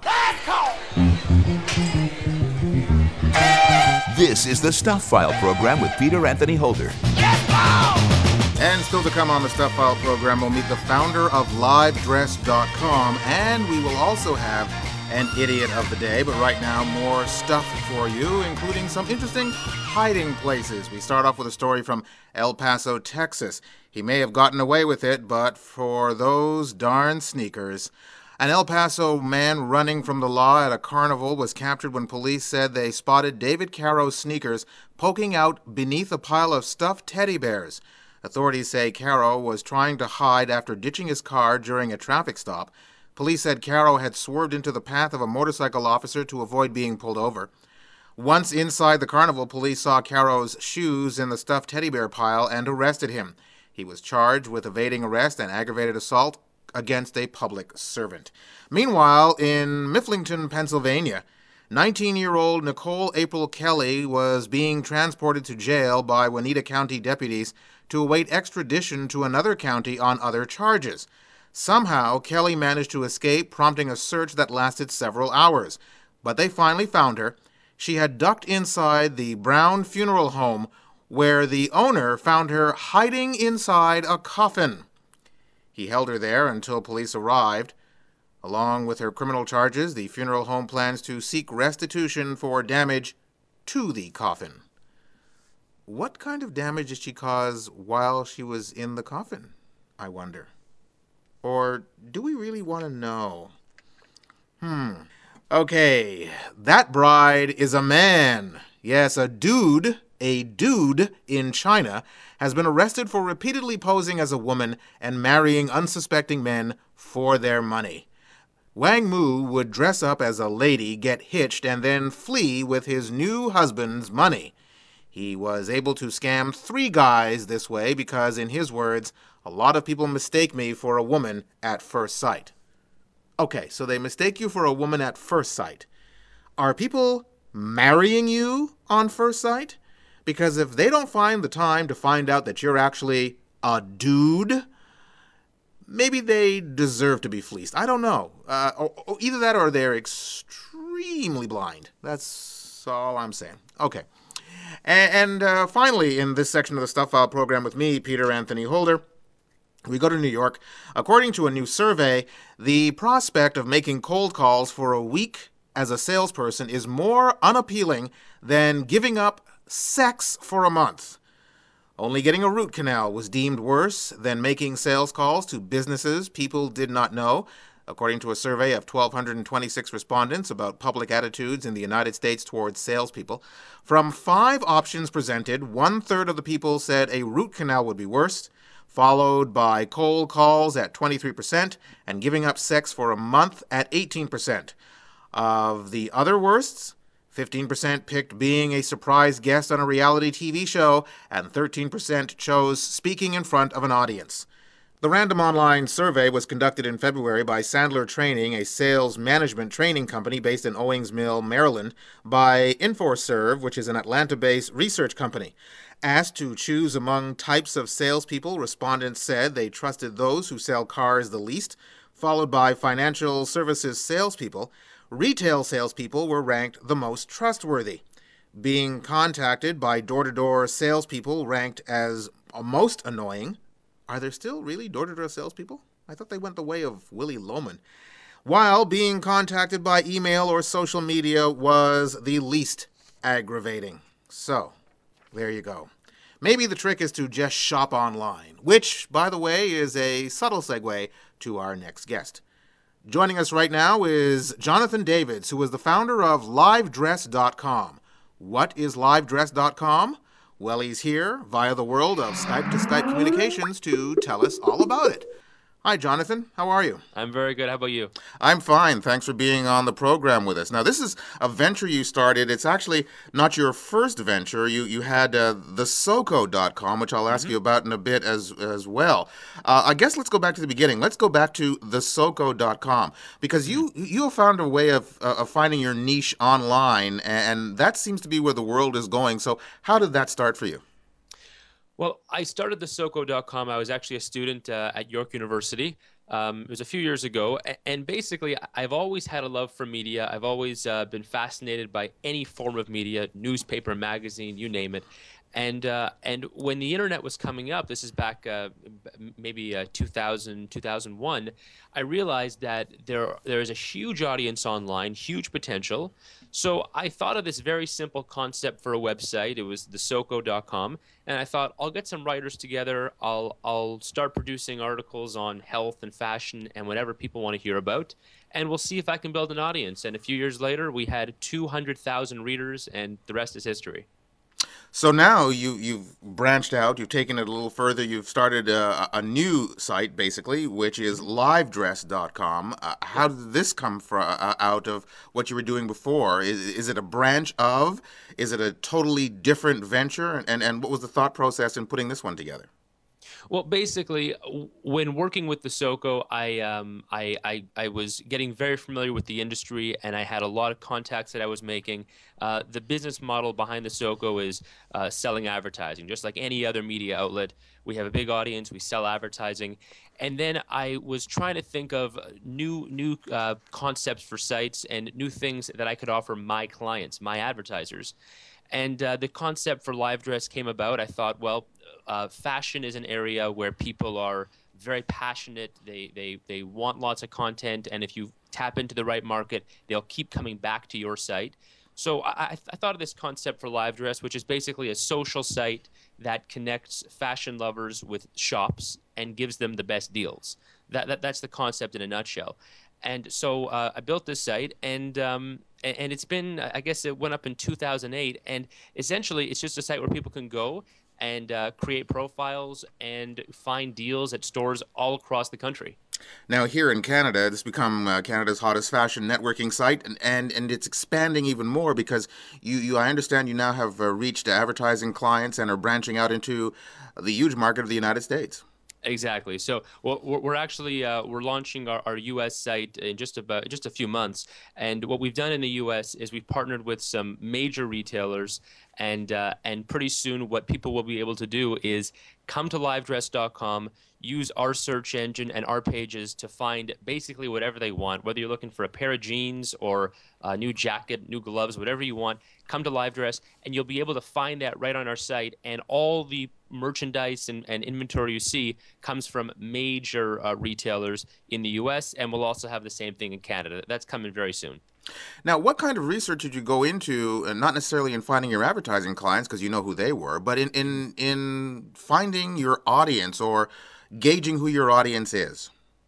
This is the Stuff File program with Peter Anthony Holder. And still to come on the Stuff File program, we'll meet the founder of live dress dot com, and we will also have an idiot of the day. But right now, more stuff for you, including some interesting hiding places. We start off with a story from El Paso, Texas. He may have gotten away with it, but for those darn sneakers. An El Paso man running from the law at a carnival was captured when police said they spotted David Caro's sneakers poking out beneath a pile of stuffed teddy bears. Authorities say Caro was trying to hide after ditching his car during a traffic stop. Police said Caro had swerved into the path of a motorcycle officer to avoid being pulled over. Once inside the carnival, police saw Caro's shoes in the stuffed teddy bear pile and arrested him. He was charged with evading arrest and aggravated assault against a public servant. Meanwhile, in Mifflinton, Pennsylvania, nineteen-year-old Nicole April Kelly was being transported to jail by Juanita County deputies to await extradition to another county on other charges. Somehow, Kelly managed to escape, prompting a search that lasted several hours. But they finally found her. She had ducked inside the Brown Funeral Home, where the owner found her hiding inside a coffin. He held her there until police arrived. Along with her criminal charges, the funeral home plans to seek restitution for damage to the coffin. What kind of damage did she cause while she was in the coffin, I wonder? Or do we really want to know? Hmm. Okay, that bride is a man. Yes, a dude, a dude in China has been arrested for repeatedly posing as a woman and marrying unsuspecting men for their money. Wang Mu would dress up as a lady, get hitched, and then flee with his new husband's money. He was able to scam three guys this way because, in his words, a lot of people mistake me for a woman at first sight. Okay, so they mistake you for a woman at first sight. Are people marrying you on first sight? Because if they don't find the time to find out that you're actually a dude, maybe they deserve to be fleeced. I don't know. Uh, or, or either that or they're extremely blind. That's all I'm saying. Okay. And, and uh, finally, in this section of the Stuff File program with me, Peter Anthony Holder, we go to New York. According to a new survey, the prospect of making cold calls for a week as a salesperson is more unappealing than giving up sex for a month. Only getting a root canal was deemed worse than making sales calls to businesses people did not know, according to a survey of one thousand two hundred twenty-six respondents about public attitudes in the United States towards salespeople. From five options presented, one-third of the people said a root canal would be worse, followed by cold calls at twenty-three percent and giving up sex for a month at eighteen percent. Of the other worsts, fifteen percent picked being a surprise guest on a reality T V show, and thirteen percent chose speaking in front of an audience. The random online survey was conducted in February by Sandler Training, a sales management training company based in Owings Mill, Maryland, by InfoServe, which is an Atlanta-based research company. Asked to choose among types of salespeople, respondents said they trusted those who sell cars the least, followed by financial services salespeople. Retail salespeople were ranked the most trustworthy. Being contacted by door-to-door salespeople ranked as most annoying. Are there still really door-to-door salespeople? I thought they went the way of Willie Loman. While being contacted by email or social media was the least aggravating. So, there you go. Maybe the trick is to just shop online, which, by the way, is a subtle segue to our next guest. Joining us right now is Jonathan Davids, who is the founder of live dress dot com. What is live dress dot com? Well, he's here via the world of Skype-to-Skype communications to tell us all about it. Hi, Jonathan. How are you? I'm very good. How about you? I'm fine. Thanks for being on the program with us. Now, this is a venture you started. It's actually not your first venture. You you had uh, the Soco dot com, which I'll ask mm-hmm. you about in a bit as as well. Uh, I guess let's go back to the beginning. Let's go back to the Soco dot com, because you you have found a way of uh, of finding your niche online, and that seems to be where the world is going. So how did that start for you? Well, I started the Soco dot com. I was actually a student uh, at York University. Um, it was a few years ago. And basically, I've always had a love for media. I've always uh, been fascinated by any form of media, newspaper, magazine, you name it. And uh, and when the internet was coming up, this is back uh, maybe uh, two thousand, two thousand one, I realized that there there is a huge audience online, huge potential. So I thought of this very simple concept for a website. It was the Soco dot com, and I thought I'll get some writers together. I'll I'll start producing articles on health and fashion and whatever people want to hear about, and we'll see if I can build an audience. And a few years later, we had two hundred thousand readers, and the rest is history. So now you, you've branched out, you've taken it a little further, you've started a, a new site, basically, which is live dress dot com. Uh, how did this come from, uh, out of what you were doing before? Is, is it a branch of? Is it a totally different venture? And, and what was the thought process in putting this one together? Well, basically, w- when working with the SoCo, I, um, I, I, I was getting very familiar with the industry, and I had a lot of contacts that I was making. Uh, the business model behind the SoCo is uh, selling advertising, just like any other media outlet. We have a big audience. We sell advertising, and then I was trying to think of new new uh, concepts for sites and new things that I could offer my clients, my advertisers. And uh, the concept for LiveDress came about. I thought, well, uh, fashion is an area where people are very passionate. They, they, they want lots of content. And if you tap into the right market, they'll keep coming back to your site. So I, I thought of this concept for LiveDress, which is basically a social site that connects fashion lovers with shops and gives them the best deals. That, that That's the concept in a nutshell. And so uh, I built this site, and um, and it's been, I guess it went up in two thousand eight, and essentially it's just a site where people can go and uh, create profiles and find deals at stores all across the country. Now, here in Canada, this has become uh, Canada's hottest fashion networking site, and, and, and it's expanding even more because you, you I understand you now have uh, reached advertising clients and are branching out into the huge market of the United States. Exactly. So well, we're actually uh, we're launching our, our U S site in just about just a few months, and what we've done in the U S is we've partnered with some major retailers, and uh, and pretty soon what people will be able to do is come to livedress dot com, use our search engine and our pages to find basically whatever they want, whether you're looking for a pair of jeans or a new jacket, new gloves, whatever you want. Come to LiveDress, and you'll be able to find that right on our site, and all the merchandise and, and inventory you see comes from major uh, retailers in the U S, and we'll also have the same thing in Canada. That's coming very soon. Now, what kind of research did you go into, uh, not necessarily in finding your advertising clients, because you know who they were, but in, in, in finding your audience or gauging who your audience is?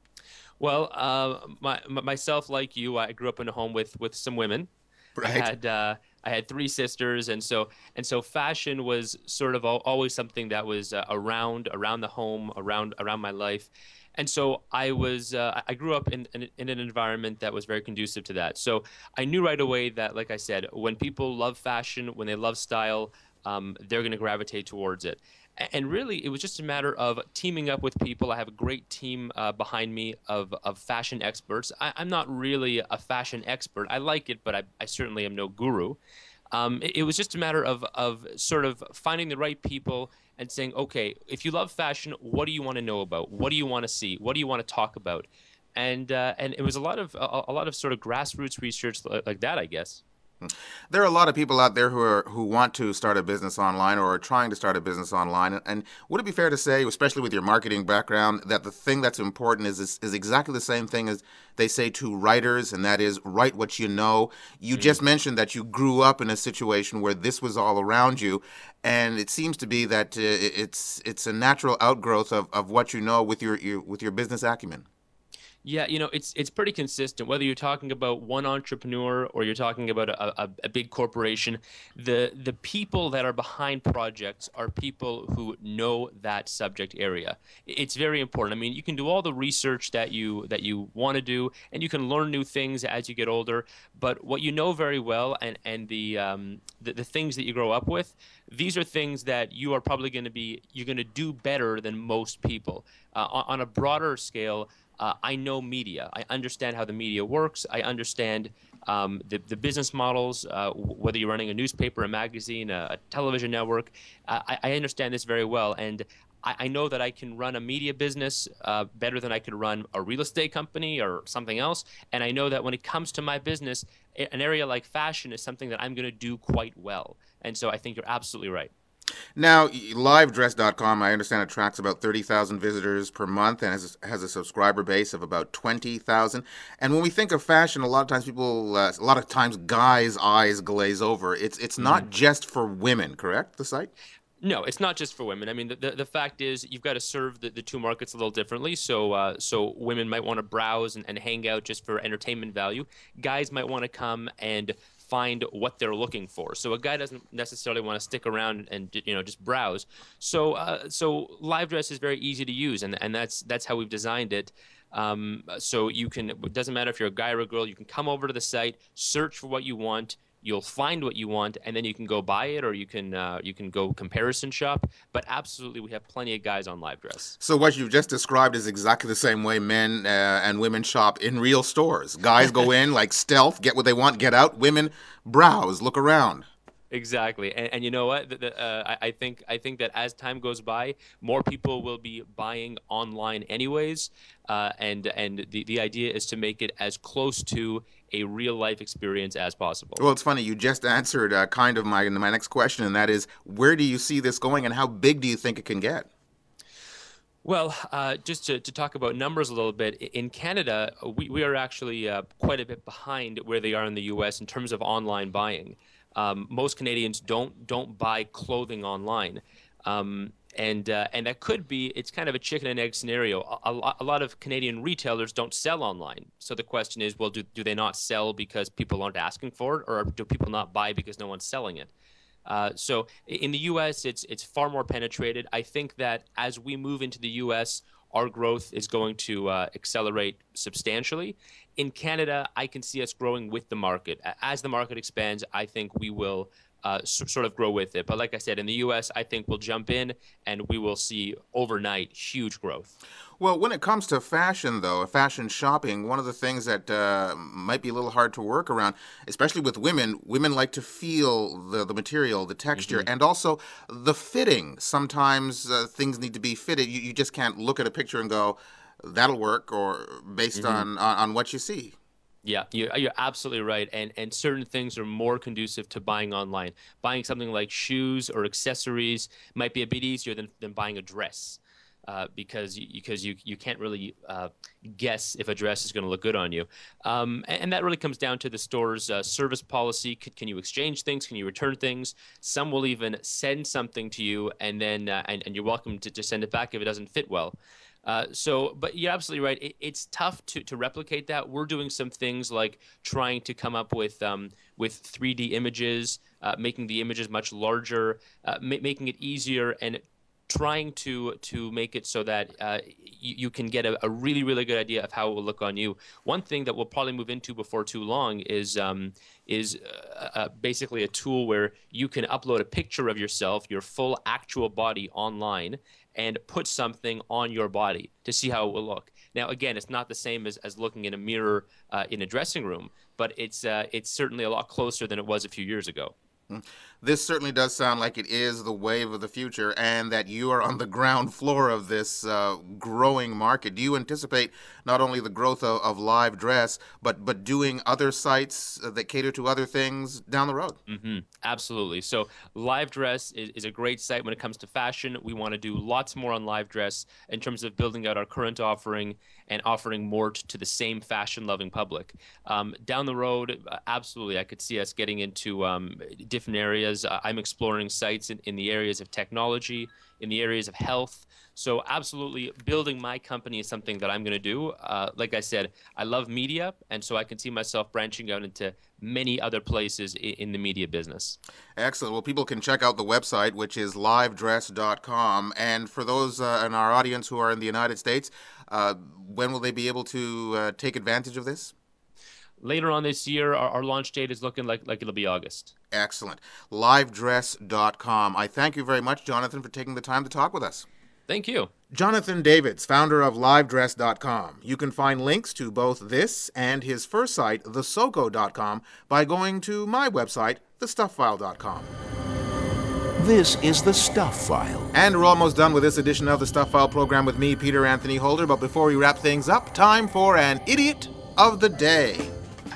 Well, uh, my, myself, like you, I grew up in a home with, with some women. Right. I had uh, I had three sisters, and so and so fashion was sort of al- always something that was uh, around around the home, around around my life, and so I was uh, I grew up in, in in an environment that was very conducive to that. So I knew right away that, like I said, when people love fashion, when they love style, um, they're going to gravitate towards it. And really, it was just a matter of teaming up with people. I have a great team uh, behind me of, of fashion experts. I, I'm not really a fashion expert. I like it, but I, I certainly am no guru. Um, it, it was just a matter of, of sort of finding the right people and saying, okay, if you love fashion, what do you want to know about? What do you want to see? What do you want to talk about? And uh, and it was a lot of a, a lot of sort of grassroots research like that, I guess. There are a lot of people out there who are who want to start a business online or are trying to start a business online. And would it be fair to say, especially with your marketing background, that the thing that's important is is, is exactly the same thing as they say to writers, and that is write what you know. You mm-hmm. just mentioned that you grew up in a situation where this was all around you, and it seems to be that uh, it's it's a natural outgrowth of, of what you know with your, your with your business acumen. Yeah, you know, it's it's pretty consistent. Whether you're talking about one entrepreneur or you're talking about a, a, a big corporation, the the people that are behind projects are people who know that subject area. It's very important. I mean, you can do all the research that you that you want to do, and you can learn new things as you get older. But what you know very well, and and the um, the, the things that you grow up with, these are things that you are probably going to be you're going to do better than most people. Uh, on, on a broader scale. Uh, I know media. I understand how the media works. I understand um, the, the business models, uh, whether you're running a newspaper, a magazine, a, a television network. Uh, I, I understand this very well. And I, I know that I can run a media business uh, better than I could run a real estate company or something else. And I know that when it comes to my business, an area like fashion is something that I'm going to do quite well. And so I think you're absolutely right. Now, livedress dot com, I understand, attracts about thirty thousand visitors per month and has a, has a subscriber base of about twenty thousand. And when we think of fashion, a lot of times people, uh, a lot of times guys' eyes glaze over. It's it's not mm-hmm. just for women, correct, the site? No, it's not just for women. I mean, the, the, the fact is you've got to serve the, the two markets a little differently. So uh, so women might want to browse and, and hang out just for entertainment value. Guys might want to come and find what they're looking for. So a guy doesn't necessarily want to stick around and you know just browse. So uh, so LiveDress is very easy to use, and and that's that's how we've designed it. Um, so you can it doesn't matter if you're a guy or a girl. You can come over to the site, search for what you want. You'll find what you want, and then you can go buy it, or you can uh, you can go comparison shop. But absolutely, we have plenty of guys on Live Dress. So what you've just described is exactly the same way men uh, and women shop in real stores. Guys go in like stealth, get what they want, get out. Women browse, look around. Exactly, and, and you know what? The, the, uh, I, I think I think that as time goes by, more people will be buying online anyways, uh, and and the, the idea is to make it as close to a real life experience as possible. Well, it's funny. You just answered uh, kind of my my next question, and that is, where do you see this going, and how big do you think it can get? Well, uh, just to, to talk about numbers a little bit, in Canada, we, we are actually uh, quite a bit behind where they are in the U S in terms of online buying. Um, most Canadians don't don't buy clothing online, um, and uh, and that could be it's kind of a chicken and egg scenario. A, a, a lot of Canadian retailers don't sell online, so the question is, well, do do they not sell because people aren't asking for it, or do people not buy because no one's selling it? Uh, so in the U S, it's it's far more penetrated. I think that as we move into the U S, our growth is going to uh, accelerate substantially. In Canada, I can see us growing with the market. As the market expands, I think we will uh, s- sort of grow with it. But like I said, in the U S, I think we'll jump in and we will see overnight huge growth. Well, when it comes to fashion, though, fashion shopping, one of the things that uh, might be a little hard to work around, especially with women, women like to feel the, the material, the texture, mm-hmm. and also the fitting. Sometimes uh, things need to be fitted. You, you just can't look at a picture and go, that'll work, or based mm-hmm. on, on, on what you see. Yeah, you're, you're absolutely right. And and certain things are more conducive to buying online. Buying something like shoes or accessories might be a bit easier than, than buying a dress. Uh, because you, because you you can't really uh, guess if a dress is going to look good on you, um, and, and that really comes down to the store's uh, service policy. Can, can you exchange things? Can you return things? Some will even send something to you, and then uh, and, and you're welcome to, to send it back if it doesn't fit well. Uh, so, but you're absolutely right. It, it's tough to, to replicate that. We're doing some things like trying to come up with um, with three D images, uh, making the images much larger, uh, ma- making it easier, and trying to to make it so that uh, you, you can get a, a really, really good idea of how it will look on you. One thing that we'll probably move into before too long is um, is uh, uh, basically a tool where you can upload a picture of yourself, your full actual body online, and put something on your body to see how it will look. Now, again, it's not the same as, as looking in a mirror uh, in a dressing room, but it's uh, it's certainly a lot closer than it was a few years ago. This certainly does sound like it is the wave of the future, and that you are on the ground floor of this uh, growing market. Do you anticipate not only the growth of, of Live Dress, but but doing other sites that cater to other things down the road? Mm-hmm. Absolutely. So Live Dress is, is a great site when it comes to fashion. We want to do lots more on Live Dress in terms of building out our current offering and offering more t- to the same fashion-loving public. Um, down the road, uh, absolutely, I could see us getting into um, different areas. Uh, I'm exploring sites in, in the areas of technology, in the areas of health. So absolutely, building my company is something that I'm going to do. Uh, like I said, I love media, and so I can see myself branching out into many other places in, in the media business. Excellent. Well, people can check out the website, which is live dress dot com. And for those uh, in our audience who are in the United States, uh, when will they be able to uh, take advantage of this? Later on this year, our, our launch date is looking like, like it'll be August. Excellent. live dress dot com. I thank you very much, Jonathan, for taking the time to talk with us. Thank you. Jonathan Davids, founder of live dress dot com. You can find links to both this and his first site, the soco dot com, by going to my website, the stuff file dot com. This is The Stuff File. And we're almost done with this edition of the Stuff File program with me, Peter Anthony Holder. But before we wrap things up, time for an Idiot of the Day.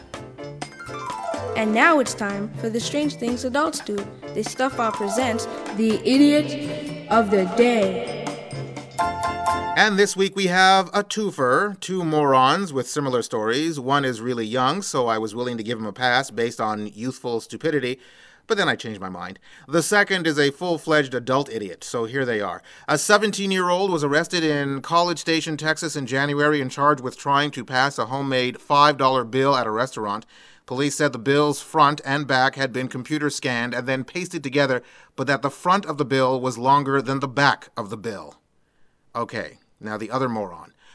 And now it's time for the Strange Things Adults Do. The Stuff File presents the Idiot of the Day. And this week we have a twofer, two morons with similar stories. One is really young, so I was willing to give him a pass based on youthful stupidity, but then I changed my mind. The second is a full-fledged adult idiot, so here they are. A seventeen-year-old was arrested in College Station, Texas in January and charged with trying to pass a homemade five dollar bill at a restaurant. Police said the bill's front and back had been computer scanned and then pasted together, but that the front of the bill was longer than the back of the bill. Okay, now the other moron.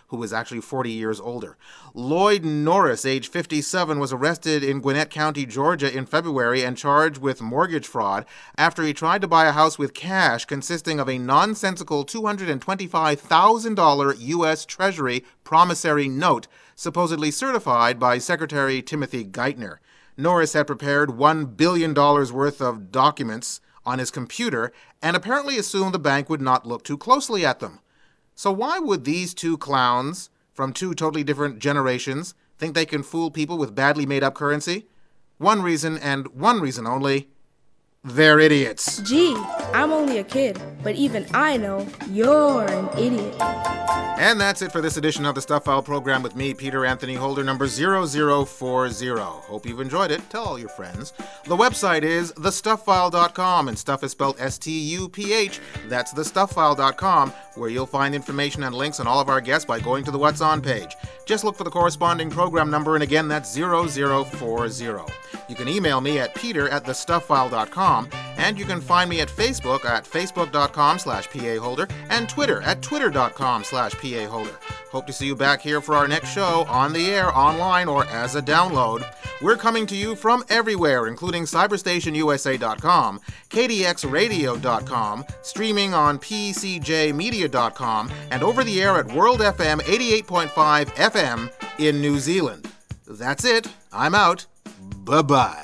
who was actually forty years older. Lloyd Norris, age fifty-seven, was arrested in Gwinnett County, Georgia in February and charged with mortgage fraud after he tried to buy a house with cash consisting of a nonsensical two hundred twenty-five thousand dollars U S Treasury promissory note, supposedly certified by Secretary Timothy Geithner. Norris had prepared one billion dollars worth of documents on his computer and apparently assumed the bank would not look too closely at them. So why would these two clowns from two totally different generations think they can fool people with badly made-up currency? One reason, and one reason only: they're idiots. Gee, I'm only a kid, but even I know you're an idiot. And that's it for this edition of the Stuff File program with me, Peter Anthony Holder, number zero zero four zero. Hope you've enjoyed it. Tell all your friends. The website is the stuff file dot com, and stuff is spelled S T U P H. That's the stuff file dot com, where you'll find information and links on all of our guests by going to the What's On page. Just look for the corresponding program number, and again, that's zero zero four zero. You can email me at peter at the stuff file dot com, and you can find me at Facebook at facebook dot com slash P A Holder and Twitter at twitter dot com slash P A Holder. Hope to see you back here for our next show, on the air, online, or as a download. We're coming to you from everywhere, including cyberstation U S A dot com, K D X radio dot com, streaming on P C J media dot com, and over the air at World F M eighty-eight point five F M in New Zealand. That's it. I'm out. Bye-bye.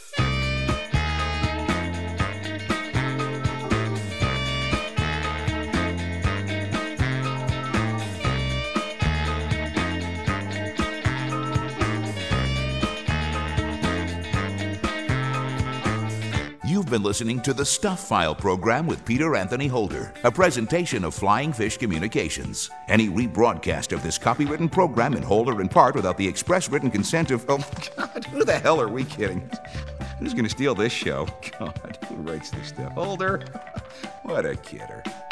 You've been listening to the Stuff File program with Peter Anthony Holder, a presentation of Flying Fish Communications. Any rebroadcast of this copywritten program in whole or in part without the express written consent of... Oh, God, who the hell are we kidding? Who's going to steal this show? God, who writes this stuff? Holder? What a kidder.